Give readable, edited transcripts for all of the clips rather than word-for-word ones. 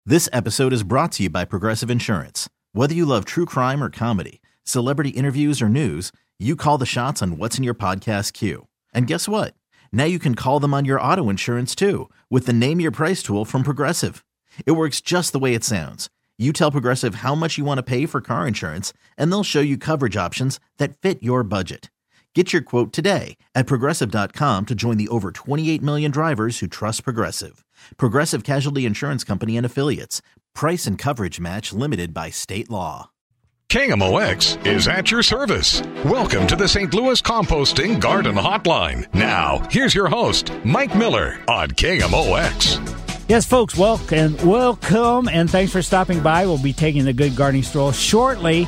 This episode is brought to you by Progressive Insurance. Whether you love true crime or comedy, celebrity interviews or news, you call the shots on what's in your podcast queue. And guess what? Now you can call them on your auto insurance too with the Name Your Price tool from Progressive. It works just the way it sounds. You tell Progressive how much you want to pay for car insurance, and they'll show you coverage options that fit your budget. Get your quote today at Progressive.com to join the over 28 million drivers who trust Progressive. Progressive Casualty Insurance Company and Affiliates. Price and coverage match limited by state law. KMOX is at your service. Welcome to the St. Louis Composting Garden Hotline. Now, here's your host, Mike Miller on KMOX. Yes, folks, welcome, and thanks for stopping by. We'll be taking the Good Gardening Stroll shortly.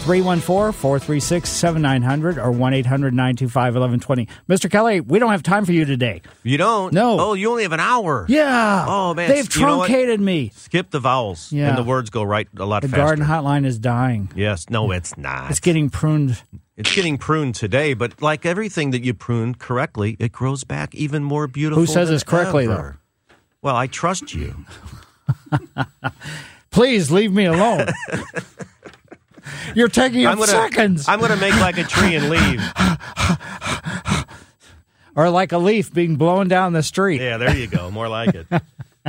314-436-7900 or 1-800-925-1120. Mr. Kelly, we don't have time for you today. You don't? No. Oh, you only have an hour. Yeah. Oh, man. They've truncated me. Skip the vowels, and the words go right a lot faster. The garden hotline is dying. Yes. No, it's not. It's getting pruned. It's getting pruned today, but like everything that you prune correctly, it grows back even more beautiful. Who says it's correctly, though? Well, I trust you. Please leave me alone. You're taking up seconds. I'm going to make like a tree and leave. Or like a leaf being blown down the street. Yeah, there you go. More like it.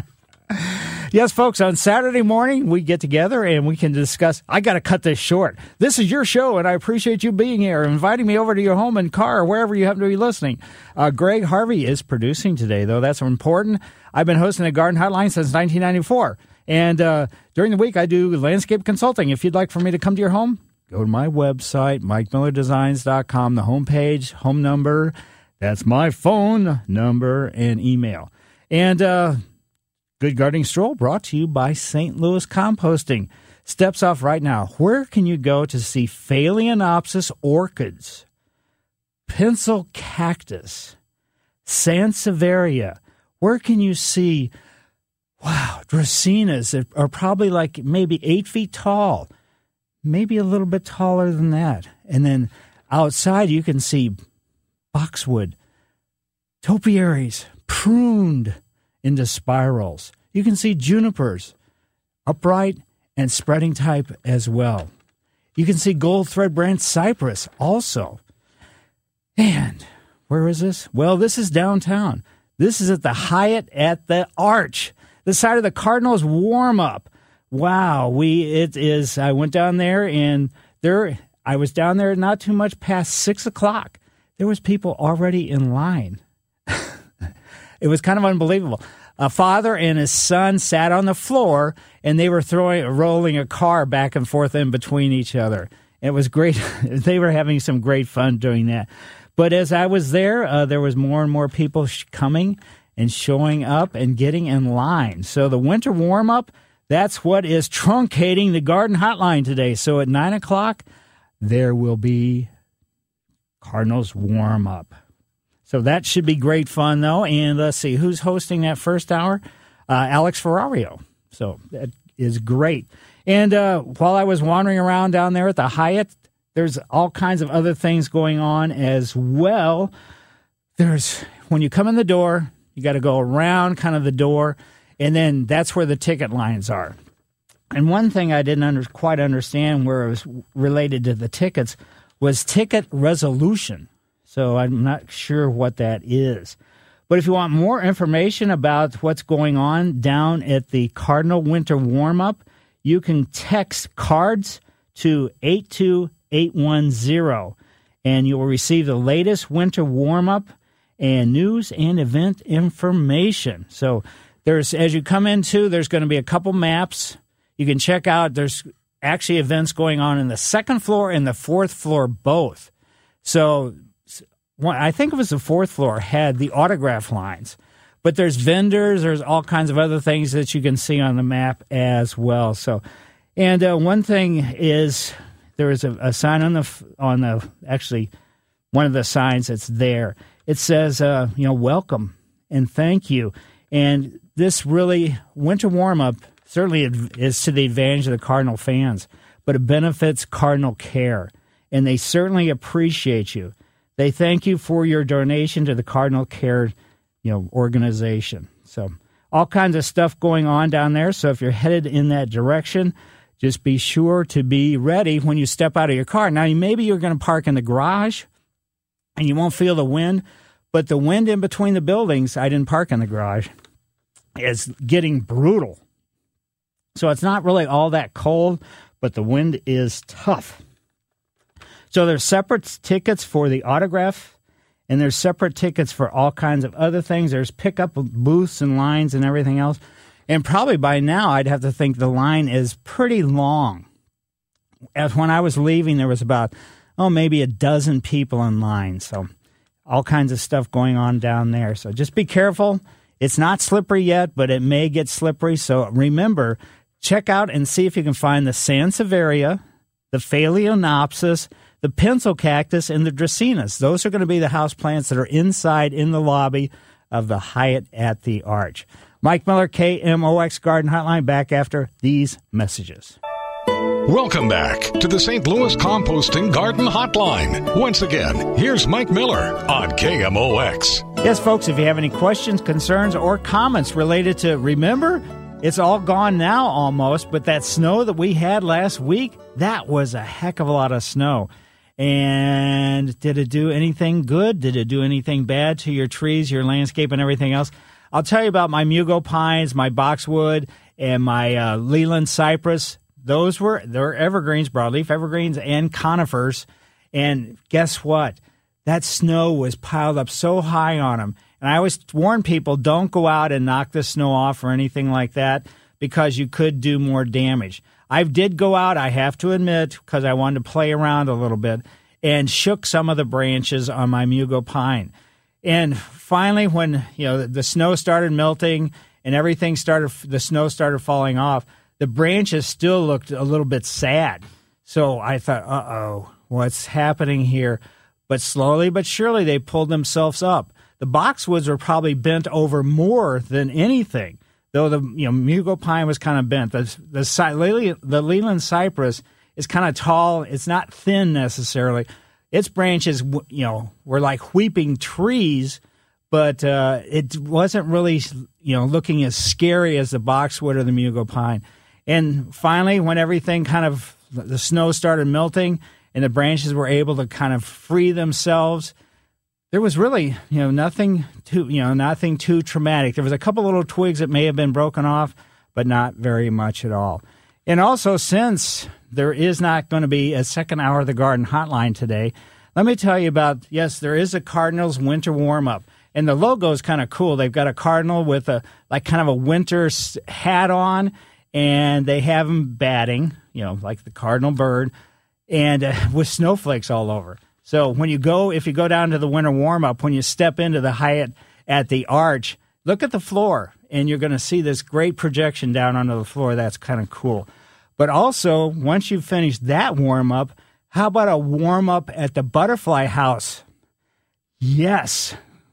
Yes, folks, on Saturday morning, we get together and we can discuss. I got to cut this short. This is your show, and I appreciate you being here, inviting me over to your home and car or wherever you happen to be listening. Greg Harvey is producing today, though. That's important. I've been hosting the Garden Hotline since 1994. And during the week, I do landscape consulting. If you'd like for me to come to your home, go to my website, MikeMillerDesigns.com, the homepage, home number. That's my phone number and email. And Good Gardening Stroll brought to you by St. Louis Composting. Steps off right now. Where can you go to see Phalaenopsis orchids, pencil cactus, Sansevieria? Where can you see... Wow, Dracaenas are probably like maybe 8 feet tall, maybe a little bit taller than that. And then outside you can see boxwood, topiaries pruned into spirals. You can see junipers, upright and spreading type as well. You can see gold thread branch cypress also. And where is this? Well, this is downtown. This is at the Hyatt at the Arch. The side of the Cardinals warm-up. Wow, I went down there, and I was down there not too much past 6 o'clock. There was people already in line. It was kind of unbelievable. A father and his son sat on the floor, and they were rolling a car back and forth in between each other. It was great. They were having some great fun doing that. But as I was there, there was more and more people coming and showing up and getting in line. So the winter warm-up, that's what is truncating the Garden Hotline today. So at 9 o'clock, there will be Cardinals warm-up. So that should be great fun, though. And let's see, who's hosting that first hour? Alex Ferrario. So that is great. And while I was wandering around down there at the Hyatt, there's all kinds of other things going on as well. When you come in the door, you got to go around kind of the door, and then that's where the ticket lines are. And one thing I didn't quite understand where it was related to the tickets was ticket resolution. So I'm not sure what that is. But if you want more information about what's going on down at the Cardinal Winter Warm-Up, you can text CARDS to 82810, and you will receive the latest winter warm-up and news and event information. So as you come into, there's going to be a couple maps. You can check out, there's actually events going on in the second floor and the fourth floor both. So I think it was the fourth floor had the autograph lines. But there's vendors, there's all kinds of other things that you can see on the map as well. So, and one thing is there is a sign on the actually one of the signs that's there. It says, welcome and thank you. And this really, winter warm-up certainly is to the advantage of the Cardinal fans, but it benefits Cardinal Care, and they certainly appreciate you. They thank you for your donation to the Cardinal Care, organization. So all kinds of stuff going on down there. So if you're headed in that direction, just be sure to be ready when you step out of your car. Now, maybe you're going to park in the garage and you won't feel the wind, but the wind in between the buildings, I didn't park in the garage, is getting brutal. So it's not really all that cold, but the wind is tough. So there's separate tickets for the autograph, and there's separate tickets for all kinds of other things. There's pickup booths and lines and everything else. And probably by now, I'd have to think the line is pretty long. As when I was leaving, there was about, maybe a dozen people in line. So all kinds of stuff going on down there. So just be careful. It's not slippery yet, but it may get slippery. So remember, check out and see if you can find the Sansevieria, the Phalaenopsis, the pencil cactus, and the dracaenas. Those are going to be the house plants that are inside in the lobby of the Hyatt at the Arch. Mike Miller, KMOX Garden Hotline, back after these messages. Welcome back to the St. Louis Composting Garden Hotline. Once again, here's Mike Miller on KMOX. Yes, folks, if you have any questions, concerns, or comments related to, remember, it's all gone now almost, but that snow that we had last week, that was a heck of a lot of snow. And did it do anything good? Did it do anything bad to your trees, your landscape, and everything else? I'll tell you about my Mugo pines, my boxwood, and my Leland cypress. They're evergreens, broadleaf evergreens, and conifers. And guess what? That snow was piled up so high on them. And I always warn people, don't go out and knock the snow off or anything like that, because you could do more damage. I did go out, I have to admit, because I wanted to play around a little bit, and shook some of the branches on my Mugo pine. And finally, when the snow started melting and the snow started falling off, the branches still looked a little bit sad. So I thought, what's happening here? But slowly but surely, they pulled themselves up. The boxwoods were probably bent over more than anything, though the Mugo pine was kind of bent. The Leland cypress is kind of tall. It's not thin necessarily. Its branches, were like weeping trees, but it wasn't really, looking as scary as the boxwood or the Mugo pine. And finally, when everything the snow started melting and the branches were able to kind of free themselves, there was really, nothing too traumatic. There was a couple little twigs that may have been broken off, but not very much at all. And also, since there is not going to be a second hour of the Garden Hotline today, let me tell you about, yes, there is a Cardinals winter warm-up. And the logo is kind of cool. They've got a cardinal with a winter hat on, and they have him batting, like the cardinal bird, and with snowflakes all over. So if you go down to the winter warm-up, when you step into the Hyatt at the Arch, look at the floor, and you're going to see this great projection down onto the floor. That's kind of cool. But also, once you've finished that warm-up, how about a warm-up at the Butterfly House? Yes.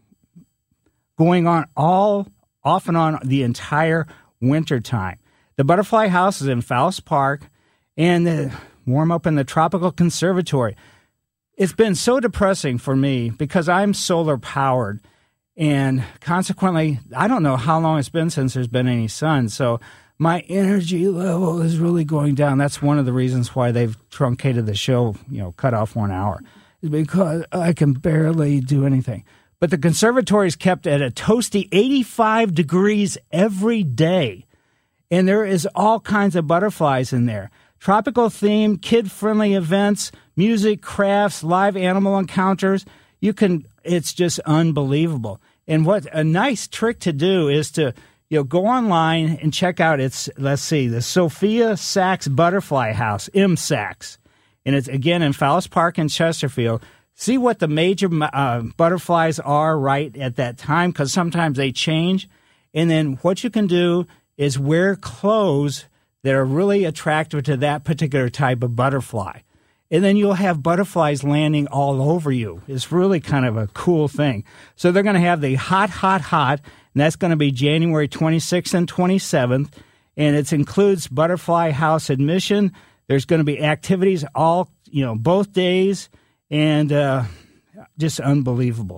Going on off and on the entire winter time. The Butterfly House is in Faust Park, and the warm-up in the Tropical Conservatory. It's been so depressing for me because I'm solar powered, and consequently, I don't know how long it's been since there's been any sun. So my energy level is really going down. That's one of the reasons why they've truncated the show, cut off 1 hour, is because I can barely do anything. But the conservatory is kept at a toasty 85 degrees every day, and there is all kinds of butterflies in there. Tropical themed, kid-friendly events, music, crafts, live animal encounters. It's just unbelievable. And what a nice trick to do is to, go online and check out the Sophia Sachs Butterfly House, M-Sachs. And it's, again, in Faust Park in Chesterfield. See what the major butterflies are right at that time, because sometimes they change. And then what you can do is wear clothes that are really attractive to that particular type of butterfly. And then you'll have butterflies landing all over you. It's really kind of a cool thing. So they're going to have the Hot, and that's going to be January 26th and 27th. And it includes Butterfly House admission. There's going to be activities both days, and just unbelievable.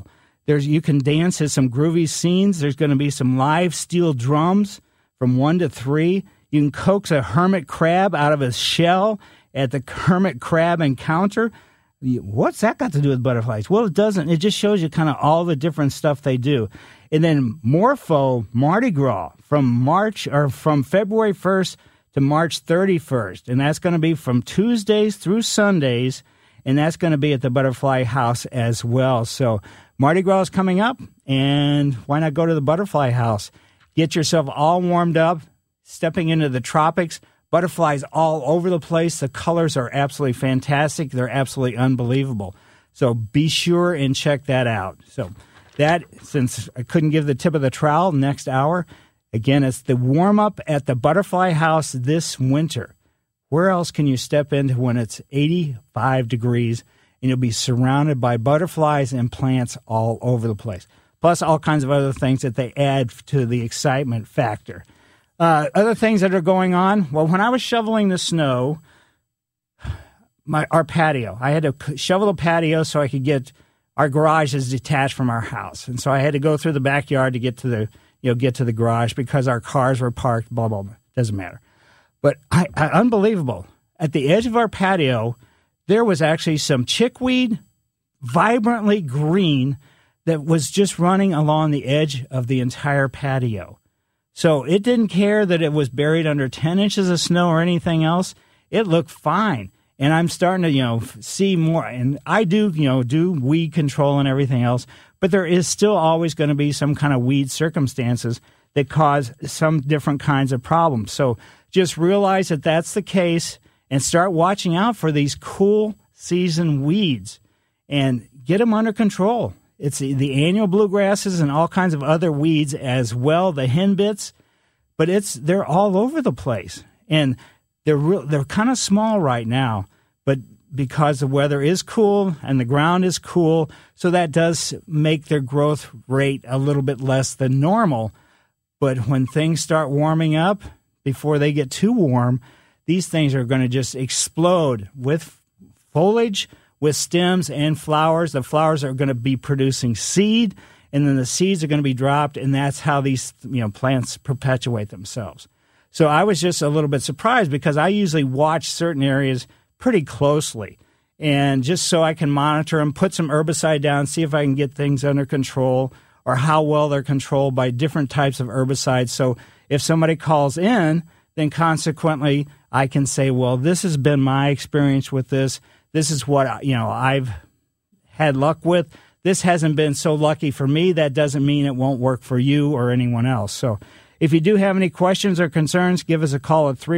You can dance to some groovy scenes. There's going to be some live steel drums from 1 to 3. You can coax a hermit crab out of his shell at the Hermit Crab Encounter. What's that got to do with butterflies? Well, it doesn't. It just shows you kind of all the different stuff they do. And then Morpho Mardi Gras from February 1st to March 31st. And that's going to be from Tuesdays through Sundays. And that's going to be at the Butterfly House as well. So Mardi Gras is coming up. And why not go to the Butterfly House? Get yourself all warmed up, stepping into the tropics. Butterflies all over the place. The colors are absolutely fantastic. They're absolutely unbelievable. So be sure and check that out. So that, since I couldn't give the tip of the trowel, next hour, again, it's the warm-up at the Butterfly House this winter. Where else can you step into when it's 85 degrees and you'll be surrounded by butterflies and plants all over the place? Plus all kinds of other things that they add to the excitement factor. Other things that are going on, well, when I was shoveling the snow, our patio, I had to shovel the patio so I could get, our garage is detached from our house. And so I had to go through the backyard to get to the garage because our cars were parked, blah, blah, blah. Doesn't matter. But unbelievable. At the edge of our patio, there was actually some chickweed, vibrantly green, that was just running along the edge of the entire patio. So it didn't care that it was buried under 10 inches of snow or anything else. It looked fine. And I'm starting to, see more. And I do weed control and everything else. But there is still always going to be some kind of weed circumstances that cause some different kinds of problems. So just realize that that's the case and start watching out for these cool season weeds and get them under control. It's the annual bluegrasses and all kinds of other weeds as well, the henbits, but they're all over the place. And they're kind of small right now, but because the weather is cool and the ground is cool, so that does make their growth rate a little bit less than normal. But when things start warming up, before they get too warm, these things are going to just explode with foliage, with stems and flowers. The flowers are going to be producing seed, and then the seeds are going to be dropped, and that's how these plants perpetuate themselves. So I was just a little bit surprised because I usually watch certain areas pretty closely, and just so I can monitor them, put some herbicide down, see if I can get things under control or how well they're controlled by different types of herbicides. So if somebody calls in, then consequently I can say, well, this has been my experience with this. This is what I've had luck with. This hasn't been so lucky for me. That doesn't mean it won't work for you or anyone else. So if you do have any questions or concerns, give us a call at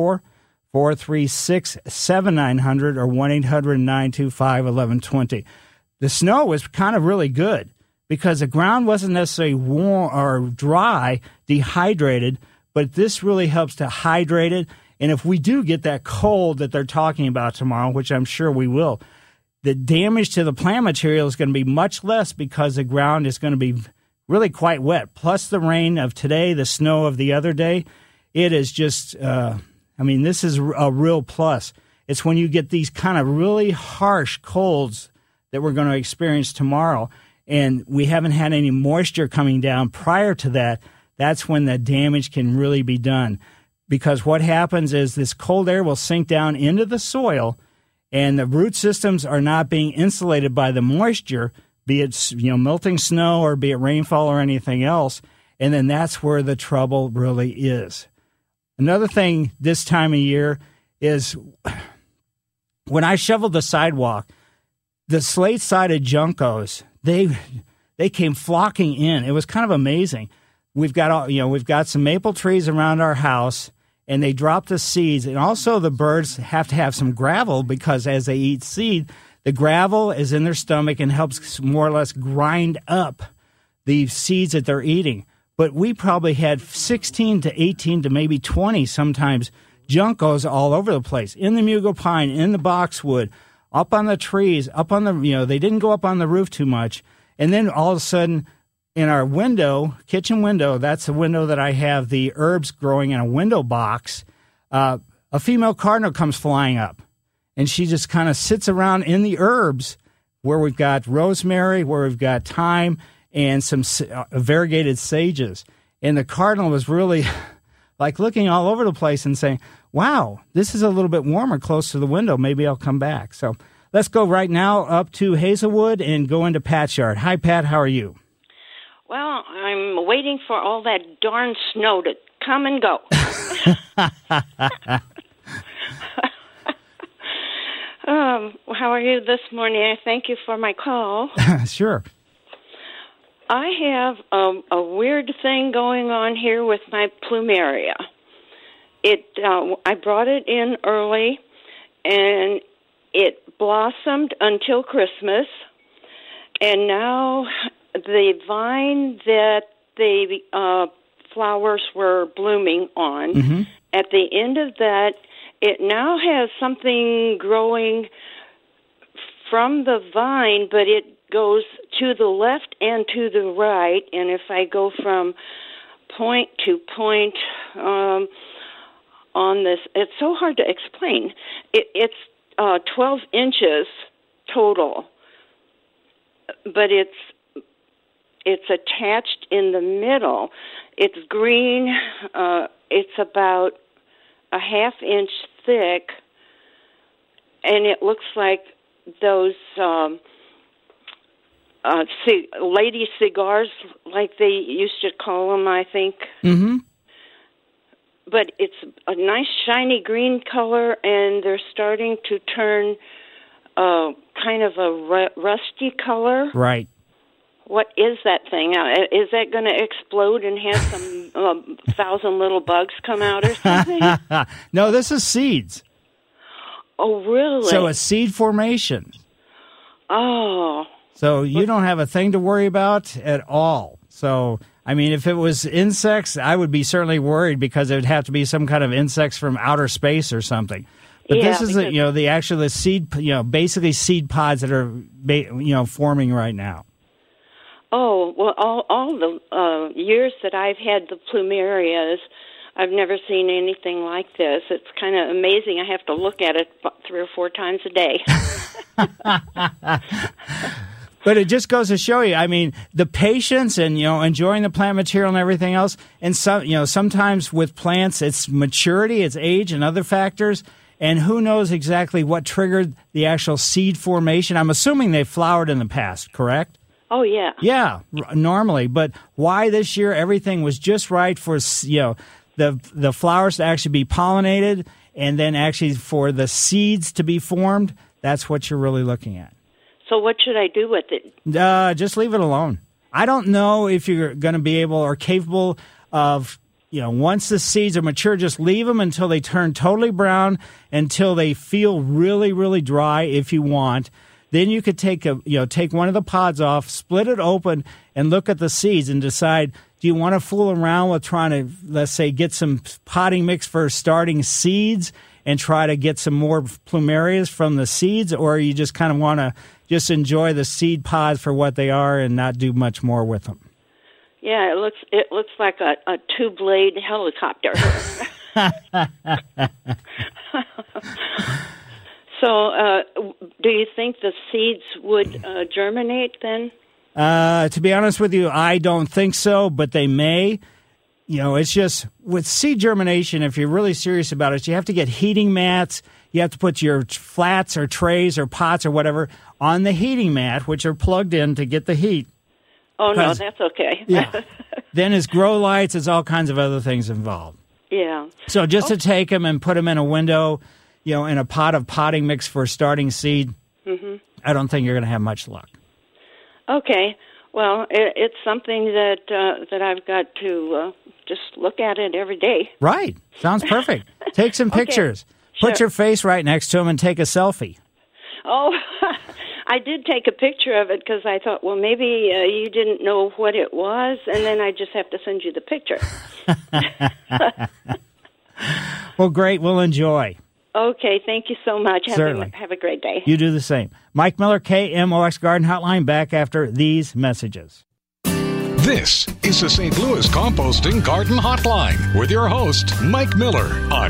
314-436-7900 or 1-800-925-1120. The snow was kind of really good because the ground wasn't necessarily warm or dry, dehydrated, but this really helps to hydrate it. And if we do get that cold that they're talking about tomorrow, which I'm sure we will, the damage to the plant material is going to be much less because the ground is going to be really quite wet. Plus the rain of today, the snow of the other day, it is just, this is a real plus. It's when you get these kind of really harsh colds that we're going to experience tomorrow, and we haven't had any moisture coming down prior to that, that's when the damage can really be done. Because what happens is this cold air will sink down into the soil, and the root systems are not being insulated by the moisture, be it melting snow or be it rainfall or anything else, and then that's where the trouble really is. Another thing this time of year is when I shoveled the sidewalk, the slate-sided juncos, they came flocking in. It was kind of amazing. We've got some maple trees around our house, and they drop the seeds. And also the birds have to have some gravel because as they eat seed, the gravel is in their stomach and helps more or less grind up the seeds that they're eating. But we probably had 16 to 18 to maybe 20 sometimes juncos all over the place, in the mugo pine, in the boxwood, up on the trees, up on the, they didn't go up on the roof too much. And then all of a sudden, in our kitchen window, that's the window that I have the herbs growing in a window box, a female cardinal comes flying up, and she just kind of sits around in the herbs where we've got rosemary, where we've got thyme, and some variegated sages. And the cardinal was really like looking all over the place and saying, wow, this is a little bit warmer close to the window. Maybe I'll come back. So let's go right now up to Hazelwood and go into Pat's yard. Hi, Pat. How are you? Well, I'm waiting for all that darn snow to come and go. How are you this morning? I thank you for my call. Sure. I have a weird thing going on here with my plumeria. I brought it in early, and it blossomed until Christmas, and now the vine that the flowers were blooming on, at the end of that, it now has something growing from the vine, but it goes to the left and to the right, and if I go from point to point on this, it's so hard to explain. It's 12 inches total, but it's attached in the middle. It's green. It's about a half-inch thick, and it looks like those lady cigars, like they used to call them, I think. Mm-hmm. But it's a nice shiny green color, and they're starting to turn kind of a rusty color. Right. What is that thing? Is that going to explode and have some 1,000 little bugs come out or something? No, this is seeds. Oh, really? So a seed formation. Oh. So you don't have a thing to worry about at all. So, I mean, if it was insects, I would be certainly worried because it would have to be some kind of insects from outer space or something. But this is, the seed, basically seed pods that are, forming right now. Oh, well, all the years that I've had the plumerias, I've never seen anything like this. It's kind of amazing. I have to look at it 3 or 4 times a day. But it just goes to show you, I mean, the patience and, enjoying the plant material and everything else. And sometimes with plants, it's maturity, it's age and other factors. And who knows exactly what triggered the actual seed formation. I'm assuming they flowered in the past, correct? Oh, yeah. Yeah, normally. But why this year everything was just right for, the flowers to actually be pollinated and then actually for the seeds to be formed, that's what you're really looking at. So what should I do with it? Just leave it alone. I don't know if you're going to be able or capable of, once the seeds are mature, just leave them until they turn totally brown, until they feel really, really dry if you want. Then you could take one of the pods off, split it open, and look at the seeds and decide, do you want to fool around with trying to, let's say, get some potting mix for starting seeds and try to get some more plumerias from the seeds, or you just kind of want to just enjoy the seed pods for what they are and not do much more with them? Yeah, it looks like a 2-blade helicopter. So, do you think the seeds would germinate then? To be honest with you, I don't think so, but they may. It's just with seed germination, if you're really serious about it, you have to get heating mats. You have to put your flats or trays or pots or whatever on the heating mat, which are plugged in to get the heat. Oh, no, that's okay. Yeah. Then there's grow lights. There's all kinds of other things involved. Yeah. So just to take them and put them in a window, in a pot of potting mix for starting seed, I don't think you're going to have much luck. Okay. Well, it's something that I've got to just look at it every day. Right. Sounds perfect. Take some pictures. Sure. Put your face right next to them and take a selfie. Oh, I did take a picture of it because I thought, well, maybe you didn't know what it was, and then I just have to send you the picture. Well, great. We'll enjoy. Okay, thank you so much. Certainly. Have a great day. You do the same. Mike Miller, KMOX Garden Hotline, back after these messages. This is the St. Louis Composting Garden Hotline with your host, Mike Miller on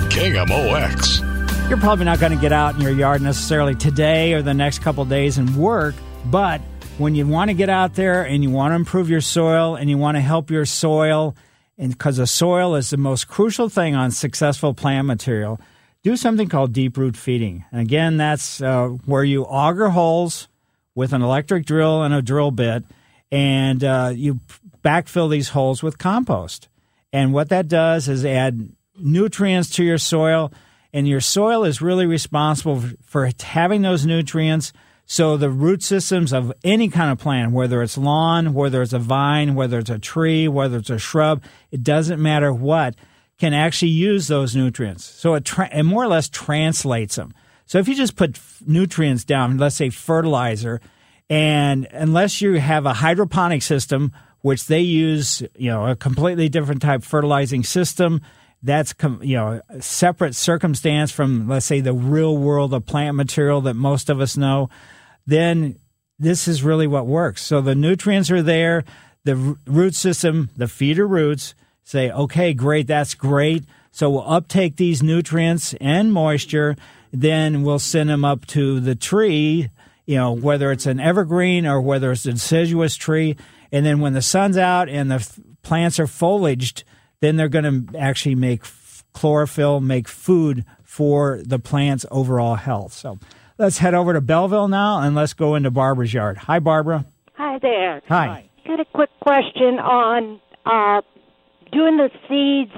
KMOX. You're probably not going to get out in your yard necessarily today or the next couple of days and work, But when you want to get out there and you want to improve your soil and you want to help your soil, and because the soil is the most crucial thing on successful plant material, do something called deep root feeding. And again, that's where you auger holes with an electric drill and a drill bit, and you backfill these holes with compost. And what that does is add nutrients to your soil, and your soil is really responsible for having those nutrients. So the root systems of any kind of plant, whether it's lawn, whether it's a vine, whether it's a tree, whether it's a shrub, it doesn't matter what, can actually use those nutrients. So it more or less translates them. So if you just put nutrients down, let's say fertilizer, and unless you have a hydroponic system, which they use, a completely different type of fertilizing system, that's, a separate circumstance from, let's say, the real world of plant material that most of us know, then this is really what works. So the nutrients are there, the root system, the feeder roots say, okay, great, that's great. So we'll uptake these nutrients and moisture, then we'll send them up to the tree, whether it's an evergreen or whether it's a deciduous tree. And then when the sun's out and the plants are foliaged, then they're going to actually make chlorophyll, make food for the plant's overall health. So let's head over to Belleville now, and let's go into Barbara's yard. Hi, Barbara. Hi there. Hi. Got a quick question on doing the seeds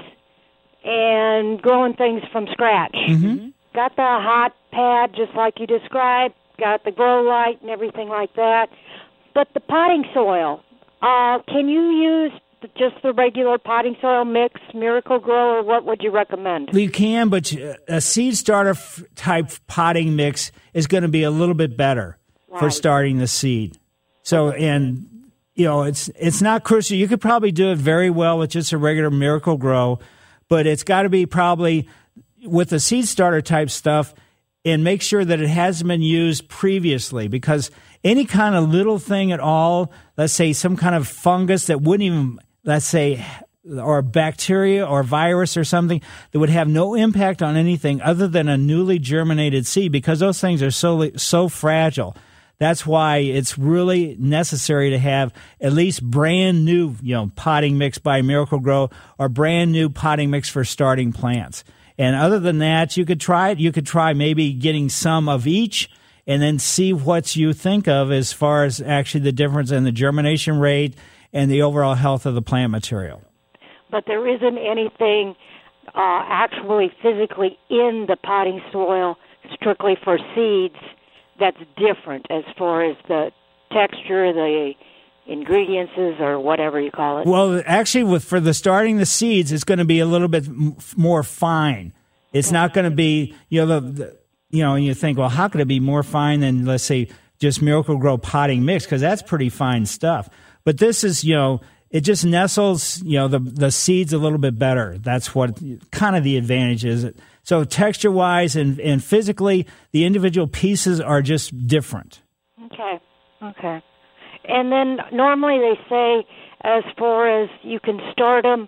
and growing things from scratch. Mm-hmm. Got the hot pad just like you described, got the grow light and everything like that. But the potting soil, can you use just the regular potting soil mix, Miracle Grow, or what would you recommend? You can, but a seed starter type potting mix is going to be a little bit better for starting the seed. So, and it's not crucial. You could probably do it very well with just a regular Miracle Grow, but it's got to be probably with the seed starter type stuff, and make sure that it hasn't been used previously, because any kind of little thing at all, let's say some kind of fungus that wouldn't even, let's say, or bacteria or virus or something that would have no impact on anything other than a newly germinated seed, because those things are so fragile. That's why it's really necessary to have at least brand new, potting mix by Miracle Grow or brand new potting mix for starting plants. And other than that, you could try it. You could try maybe getting some of each and then see what you think of as far as actually the difference in the germination rate and the overall health of the plant material. But there isn't anything actually physically in the potting soil strictly for seeds that's different as far as the texture, the ingredients, or whatever you call it. Well, actually, for the starting the seeds, it's going to be a little bit more fine. It's not going to be, and you think, well, how could it be more fine than, let's say, just Miracle Grow potting mix? Because that's pretty fine stuff. But this is, it just nestles, the seeds a little bit better. That's what kind of the advantage is. So texture-wise and physically, the individual pieces are just different. Okay. And then normally they say as far as you can start them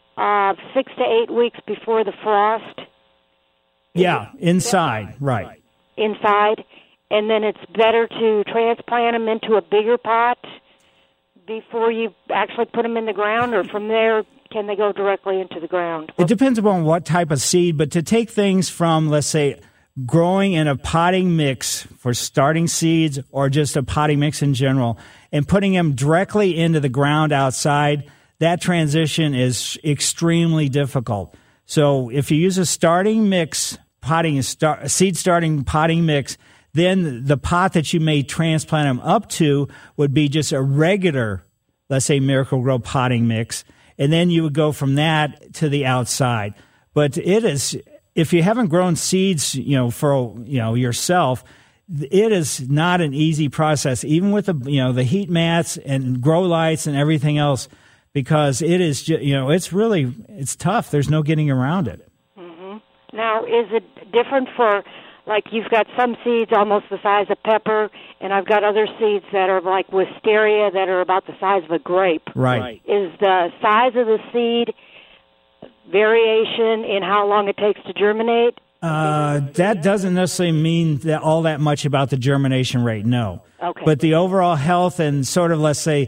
6 to 8 weeks before the frost. Yeah, inside, right. Inside. And then it's better to transplant them into a bigger pot before you actually put them in the ground, or from there, can they go directly into the ground? It depends upon what type of seed, but to take things from, let's say, growing in a potting mix for starting seeds or just a potting mix in general and putting them directly into the ground outside, that transition is extremely difficult. So if you use a starting mix, seed starting potting mix, then the pot that you may transplant them up to would be just a regular, let's say, Miracle Grow potting mix, and then you would go from that to the outside. But it is, if you haven't grown seeds, for yourself, it is not an easy process, even with the heat mats and grow lights and everything else, because it is it's tough. There's no getting around it. Mm-hmm. Now, is it different for, like, you've got some seeds almost the size of pepper, and I've got other seeds that are like wisteria that are about the size of a grape. Right. Is the size of the seed variation in how long it takes to germinate? That doesn't necessarily mean that all that much about the germination rate, no. Okay. But the overall health and sort of, let's say,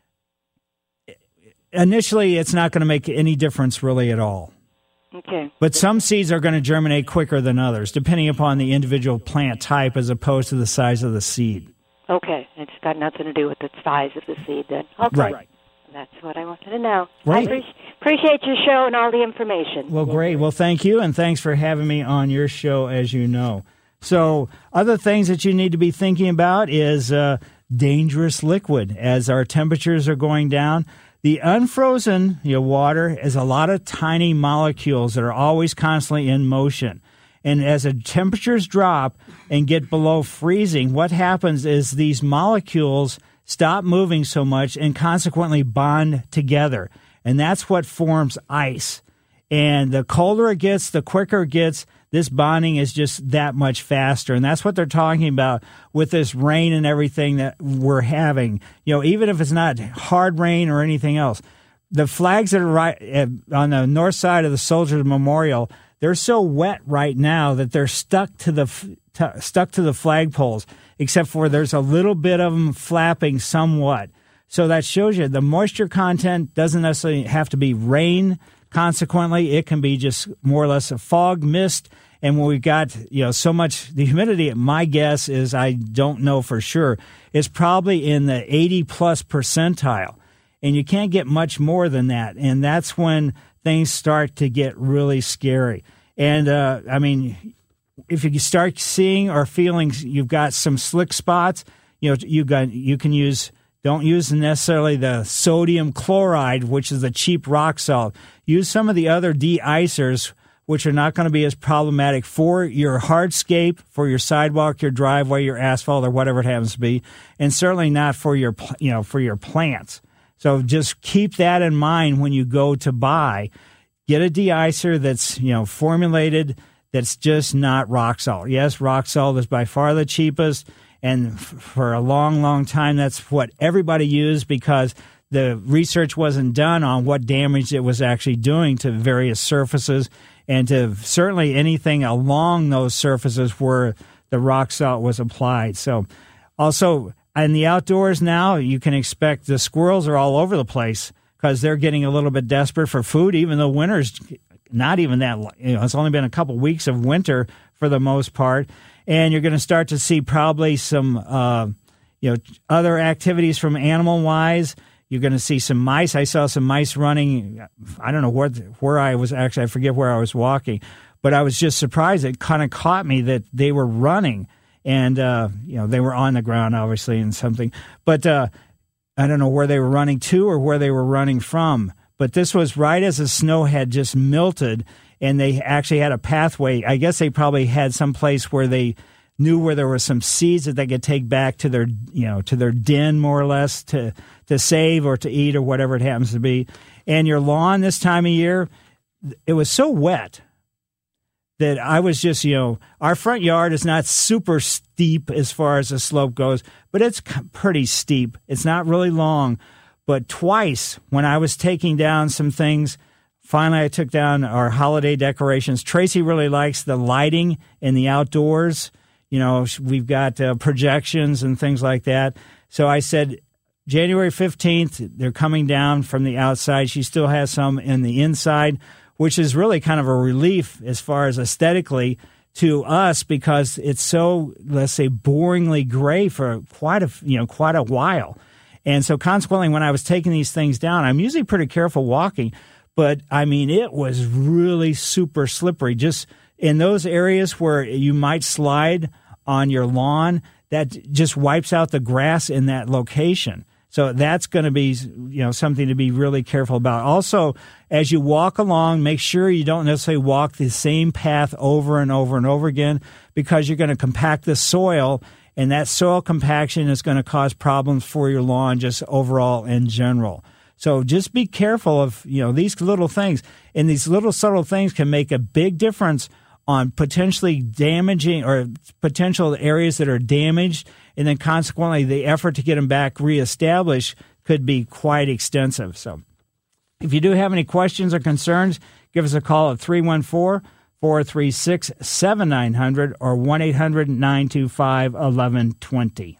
initially it's not going to make any difference really at all. Okay. But some seeds are going to germinate quicker than others, depending upon the individual plant type as opposed to the size of the seed. Okay. It's got nothing to do with the size of the seed then. Okay. Right. That's what I wanted to know. Right. I appreciate your show and all the information. Well, great. Well, thank you, and thanks for having me on your show, as you know. So other things that you need to be thinking about is dangerous liquid. As our temperatures are going down, the unfrozen water is a lot of tiny molecules that are always constantly in motion. And as the temperatures drop and get below freezing, what happens is these molecules stop moving so much and consequently bond together. And that's what forms ice. And the colder it gets, the quicker it gets, this bonding is just that much faster. And that's what they're talking about with this rain and everything that we're having. Even if it's not hard rain or anything else, the flags that are right on the north side of the Soldiers Memorial, they're so wet right now that they're stuck to the flagpoles, except for there's a little bit of them flapping somewhat. So that shows you the moisture content doesn't necessarily have to be rain. Consequently, it can be just more or less a fog, mist. And when we've got so much, the humidity, my guess is, I don't know for sure, is probably in the 80-plus percentile. And you can't get much more than that. And that's when things start to get really scary. And, if you start seeing or feeling you've got some slick spots, you can use, don't use necessarily the sodium chloride, which is the cheap rock salt. Use some of the other de-icers, which are not going to be as problematic for your hardscape, for your sidewalk, your driveway, your asphalt, or whatever it happens to be, and certainly not for your plants. So just keep that in mind when you go to buy. Get a de-icer that's formulated, that's just not rock salt. Yes, rock salt is by far the cheapest, and for a long, long time, that's what everybody used because the research wasn't done on what damage it was actually doing to various surfaces and to certainly anything along those surfaces where the rock salt was applied. So also in the outdoors now, you can expect the squirrels are all over the place because they're getting a little bit desperate for food, even though winter's not even that, it's only been a couple weeks of winter for the most part. And you're going to start to see probably some, other activities from animal-wise. You're going to see some mice. I saw some mice running. I don't know where I was actually. I forget where I was walking, but I was just surprised. It kind of caught me that they were running, and they were on the ground, obviously, and something. But I don't know where they were running to or where they were running from. But this was right as the snow had just melted, and they actually had a pathway. I guess they probably had some place where they knew where there were some seeds that they could take back to their, to their den, more or less, to save or to eat or whatever it happens to be. And your lawn this time of year, it was so wet that I was just, our front yard is not super steep as far as the slope goes, but it's pretty steep. It's not really long. But twice when I was taking down some things, finally I took down our holiday decorations. Tracy really likes the lighting in the outdoors. We've got projections and things like that. So I said, January 15th, they're coming down from the outside. She still has some in the inside, which is really kind of a relief as far as aesthetically to us because it's so, let's say, boringly gray for quite a while. And so consequently, when I was taking these things down, I'm usually pretty careful walking, but it was really super slippery. Just in those areas where you might slide on your lawn, that just wipes out the grass in that location. So that's going to be, something to be really careful about. Also, as you walk along, make sure you don't necessarily walk the same path over and over and over again because you're going to compact the soil. And that soil compaction is going to cause problems for your lawn just overall in general. So just be careful of, these little things. And these little subtle things can make a big difference on potentially damaging or potential areas that are damaged. And then consequently, the effort to get them back reestablished could be quite extensive. So if you do have any questions or concerns, give us a call at 314-4 436-7900 or 1-800-925-1120.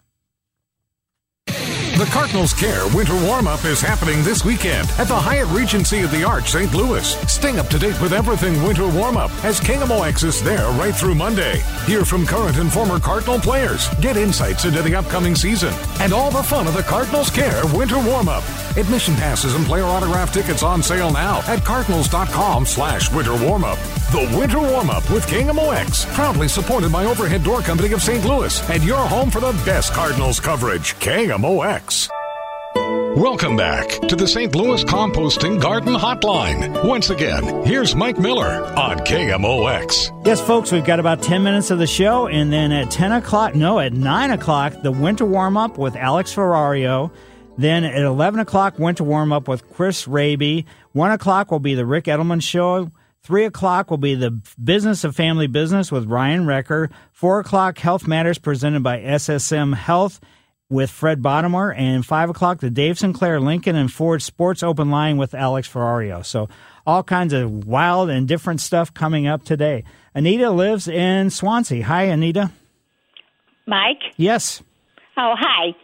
The Cardinals Care Winter Warm-Up is happening this weekend at the Hyatt Regency of the Arch, St. Louis. Stay up to date with everything Winter Warm-Up as KMOX is there right through Monday. Hear from current and former Cardinal players, get insights into the upcoming season, and all the fun of the Cardinals Care Winter Warm-Up. Admission passes and player autograph tickets on sale now at cardinals.com/winter warm-up. The Winter Warm-Up with KMOX, proudly supported by Overhead Door Company of St. Louis and your home for the best Cardinals coverage, KMOX. Welcome back to the St. Louis Composting Garden Hotline. Once again, here's Mike Miller on KMOX. Yes, folks, we've got about 10 minutes of the show, and then at 9 o'clock, the Winter Warm-Up with Alex Ferrario. Then at 11 o'clock, Winter Warm-Up with Chris Raby. 1 o'clock will be the Rick Edelman Show. 3 o'clock will be the Business of Family Business with Ryan Recker. 4 o'clock, Health Matters presented by SSM Health with Fred Bottomer. And 5 o'clock, the Dave Sinclair Lincoln and Ford Sports Open Line with Alex Ferrario. So all kinds of wild and different stuff coming up today. Anita lives in Swansea. Hi, Anita. Mike? Yes. Oh, hi.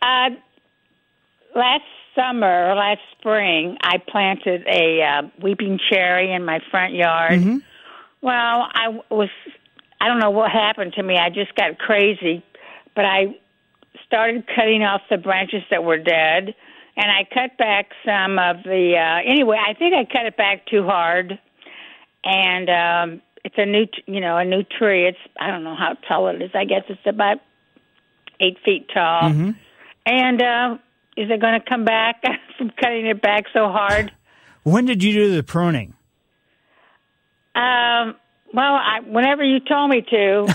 Last spring, I planted a weeping cherry in my front yard. Mm-hmm. Well, I don't know what happened to me. I just got crazy, but I started cutting off the branches that were dead, and I cut back some of the, anyway, I think I cut it back too hard, and it's a new tree. It's, I don't know how tall it is. I guess it's about 8 feet tall. Mm-hmm. And is it going to come back from cutting it back so hard? When did you do the pruning? Whenever you told me to.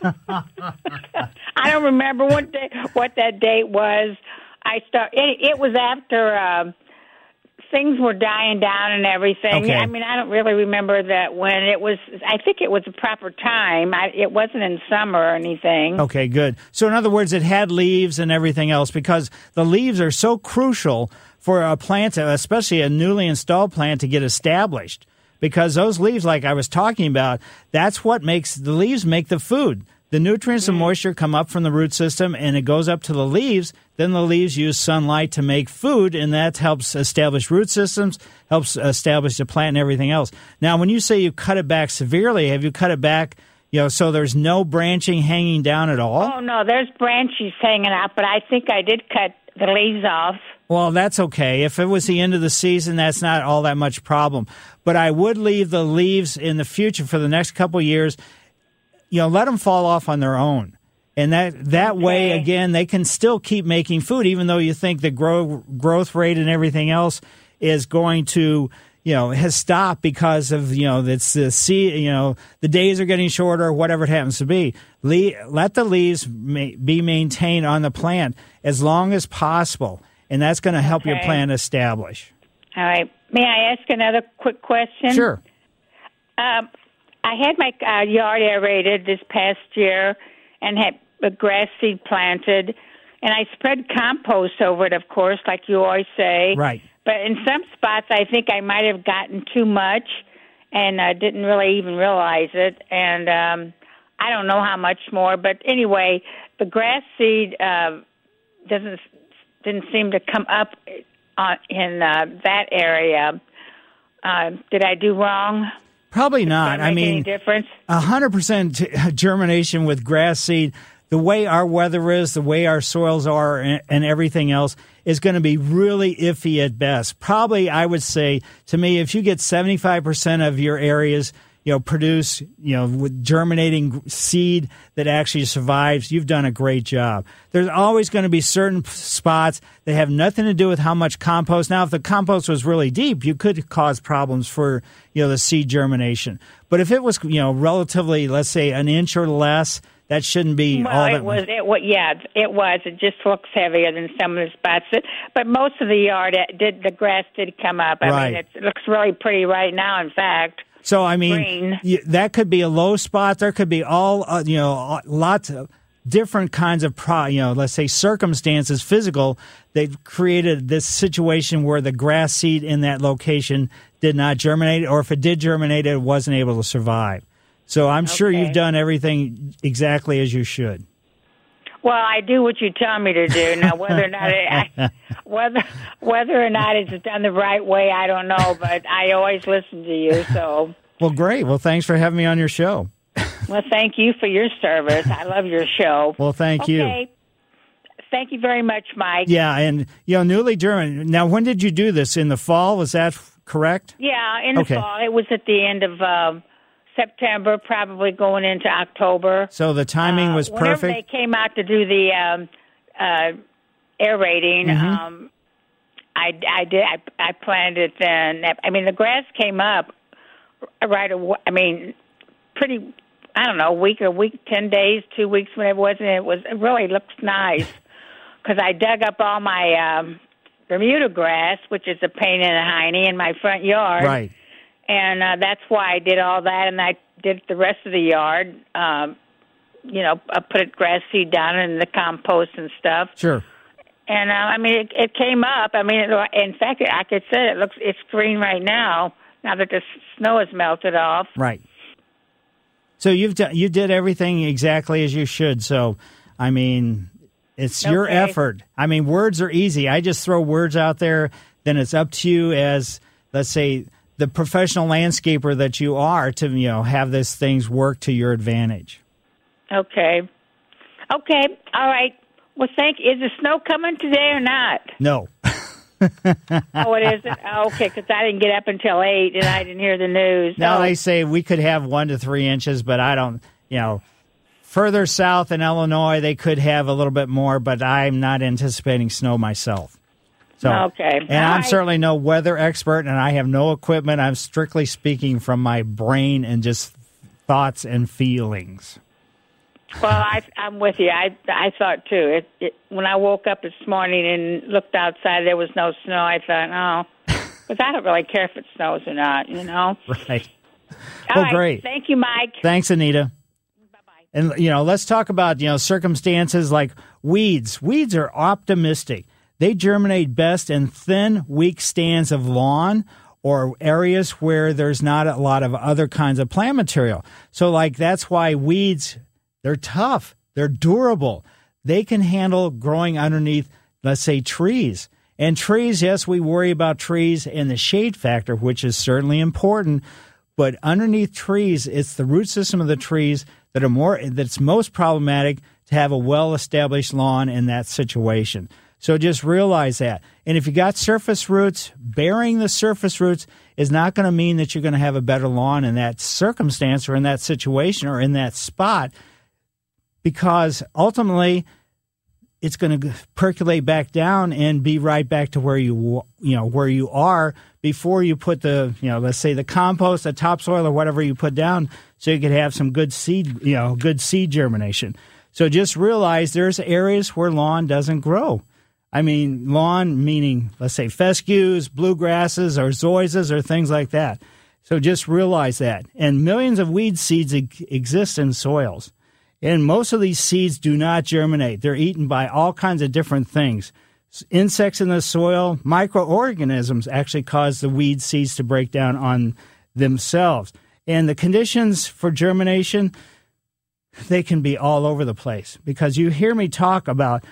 I don't remember what that date was. It was after things were dying down and everything. Okay. I mean, I don't really remember that when it was. I think it was the proper time. It wasn't in summer or anything. Okay, good. So in other words, it had leaves and everything else because the leaves are so crucial for a plant, especially a newly installed plant, to get established. Because those leaves, like I was talking about, that's what makes the leaves make the food. The nutrients and moisture come up from the root system, and it goes up to the leaves. Then the leaves use sunlight to make food, and that helps establish root systems, helps establish the plant and everything else. Now, when you say you cut it back severely, have you cut it back, so there's no branching hanging down at all? Oh, no, there's branches hanging out, but I think I did cut the leaves off. Well, that's okay. If it was the end of the season, that's not all that much problem. But I would leave the leaves in the future for the next couple of years. Let them fall off on their own. And that way, again, they can still keep making food, even though you think the growth rate and everything else is going to, has stopped because of, it's the days are getting shorter, or whatever it happens to be. Let the leaves be maintained on the plant as long as possible. And that's going to help your plant establish. All right. May I ask another quick question? Sure. I had my yard aerated this past year and had a grass seed planted, and I spread compost over it, of course, like you always say. Right. But in some spots, I think I might have gotten too much, and I didn't really even realize it. And I don't know how much more, but anyway, the grass seed didn't seem to come up in that area. Did I do wrong? Probably not. Does that make any difference? 100% germination with grass seed. The way our weather is, the way our soils are, and everything else is going to be really iffy at best. Probably, I would say, to me, if you get 75% of your areas, produce, with germinating seed that actually survives, you've done a great job. There's always going to be certain spots that have nothing to do with how much compost. Now, if the compost was really deep, you could cause problems for, the seed germination. But if it was, relatively, let's say, an inch or less, that shouldn't be all that. It was. It just looks heavier than some of the spots. But most of the yard, the grass did come up. I mean, it looks really pretty right now, in fact. So, I mean, that could be a low spot. There could be lots of different kinds of, let's say circumstances, physical, that created this situation where the grass seed in that location did not germinate, or if it did germinate, it wasn't able to survive. So I'm sure Okay. you've done everything exactly as you should. Well, I do what you tell me to do. Now, whether or not it's done the right way, I don't know. But I always listen to you. So, Well, great. Well, thanks for having me on your show. well, thank you for your service. I love your show. Well, thank you. Okay. Thank you very much, Mike. Yeah, and newly German. Now, when did you do this? In the fall? Was that correct? Yeah, in the Okay. fall. It was at the end of September, probably going into October. So the timing was Whenever perfect. they came out to do the air rating, Mm-hmm. I planned it then. I mean, the grass came up right away. I mean, pretty. I don't know, a week, 10 days, 2 weeks, whatever it was. It really looks nice because I dug up all my Bermuda grass, which is a pain in the hiney, in my front yard. Right. And that's why I did all that, and I did the rest of the yard. I put grass seed down in the compost and stuff. Sure. And I mean, it came up. I mean, in fact, I could say it's green right now. Now that the snow has melted off. Right. So you did everything exactly as you should. So, I mean, it's your Okay. effort. I mean, words are easy. I just throw words out there. Then it's up to you as, let's say, the professional landscaper that you are to, have these things work to your advantage. Okay. All right. Well, thank you. Is the snow coming today or not? No. Oh, it isn't? Oh, okay, because I didn't get up until 8 and I didn't hear the news. Now Oh. they say we could have 1 to 3 inches, but I don't, further south in Illinois, they could have a little bit more, but I'm not anticipating snow myself. So, Okay. And All I'm right. certainly no weather expert, and I have no equipment. I'm strictly speaking from my brain and just thoughts and feelings. Well, I'm with you. I thought, too. When I woke up this morning and looked outside, there was no snow. I thought, because I don't really care if it snows or not, Right. All Well, right. great. Thank you, Mike. Thanks, Anita. Bye-bye. And, let's talk about, circumstances like weeds. Weeds are optimistic. They germinate best in thin, weak stands of lawn or areas where there's not a lot of other kinds of plant material. So, that's why weeds, they're tough. They're durable. They can handle growing underneath, let's say, trees. And trees, yes, we worry about trees and the shade factor, which is certainly important. But underneath trees, it's the root system of the trees that's most problematic to have a well-established lawn in that situation. So just realize that. And if you got surface roots, burying the surface roots is not going to mean that you're going to have a better lawn in that circumstance or in that situation or in that spot, because ultimately it's going to percolate back down and be right back to where where you are before you put the, let's say the compost, the topsoil or whatever you put down, so you could have some good seed, good seed germination. So just realize there's areas where lawn doesn't grow. I mean, lawn meaning, let's say, fescues, bluegrasses, or zoysias, or things like that. So just realize that. And millions of weed seeds exist in soils. And most of these seeds do not germinate. They're eaten by all kinds of different things. Insects in the soil, microorganisms actually cause the weed seeds to break down on themselves. And the conditions for germination, they can be all over the place, because you hear me talk about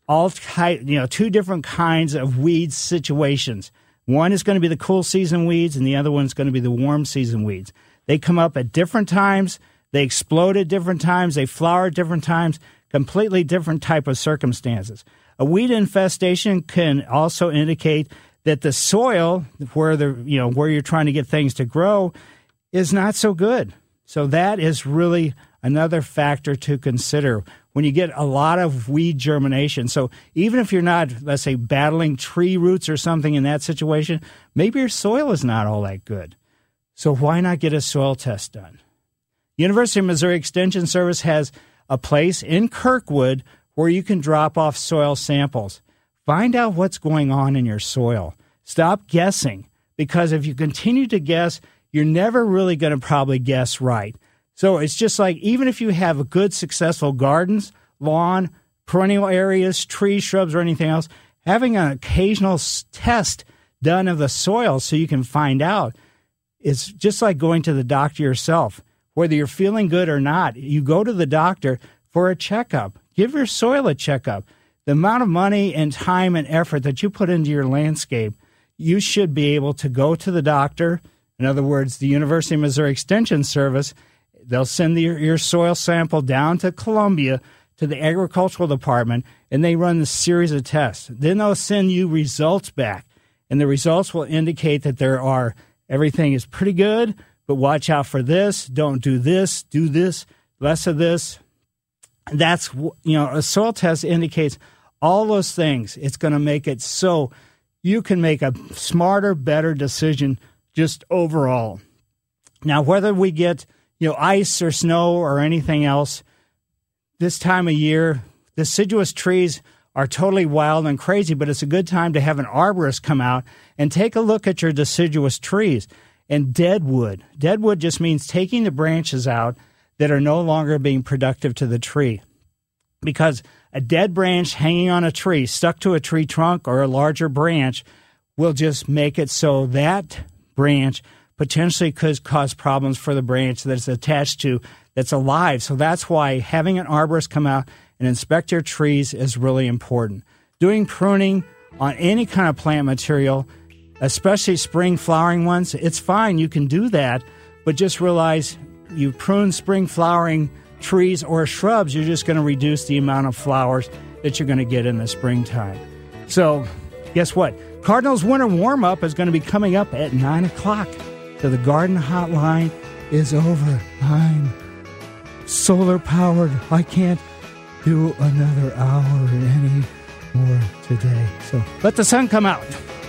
two different kinds of weed situations. One is going to be the cool season weeds, and the other one is going to be the warm season weeds. They come up at different times. They explode at different times. They flower at different times. Completely different type of circumstances. A weed infestation can also indicate that the soil where you're trying to get things to grow is not so good. So that is really another factor to consider when you get a lot of weed germination. So even if you're not, let's say, battling tree roots or something in that situation, maybe your soil is not all that good. So why not get a soil test done? University of Missouri Extension Service has a place in Kirkwood where you can drop off soil samples. Find out what's going on in your soil. Stop guessing, because if you continue to guess, you're never really going to probably guess right. So it's just like, even if you have a good, successful gardens, lawn, perennial areas, trees, shrubs, or anything else, having an occasional test done of the soil so you can find out is just like going to the doctor yourself. whether you're feeling good or not, you go to the doctor for a checkup. Give your soil a checkup. The amount of money and time and effort that you put into your landscape, you should be able to go to the doctor. In other words, the University of Missouri Extension Service, they'll send your soil sample down to Columbia to the agricultural department, and they run this series of tests. Then they'll send you results back, and the results will indicate that everything is pretty good, but watch out for this, don't do this, less of this. That's, a soil test indicates all those things. It's going to make it so you can make a smarter, better decision just overall. Now, whether we get, ice or snow or anything else, this time of year, deciduous trees are totally wild and crazy, but it's a good time to have an arborist come out and take a look at your deciduous trees. And deadwood just means taking the branches out that are no longer being productive to the tree. Because a dead branch hanging on a tree, stuck to a tree trunk or a larger branch, will just make it so that branch potentially could cause problems for the branch that it's attached to that's alive. So that's why having an arborist come out and inspect your trees is really important. Doing pruning on any kind of plant material, especially spring flowering ones, it's fine. You can do that, but just realize you prune spring flowering trees or shrubs, you're just going to reduce the amount of flowers that you're going to get in the springtime. So guess what? Cardinals Winter Warm-Up is going to be coming up at 9 o'clock. So the garden hotline is over. I'm solar powered. I can't do another hour any more today. So let the sun come out.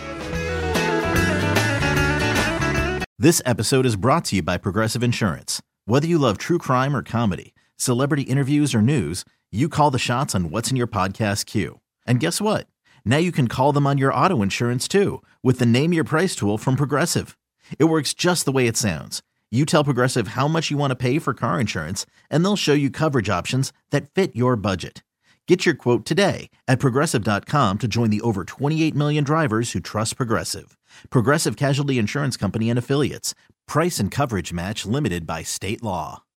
This episode is brought to you by Progressive Insurance. Whether you love true crime or comedy, celebrity interviews or news, you call the shots on what's in your podcast queue. And guess what? Now you can call them on your auto insurance too with the Name Your Price tool from Progressive. It works just the way it sounds. You tell Progressive how much you want to pay for car insurance, and they'll show you coverage options that fit your budget. Get your quote today at Progressive.com to join the over 28 million drivers who trust Progressive. Progressive Casualty Insurance Company and Affiliates. Price and coverage match limited by state law.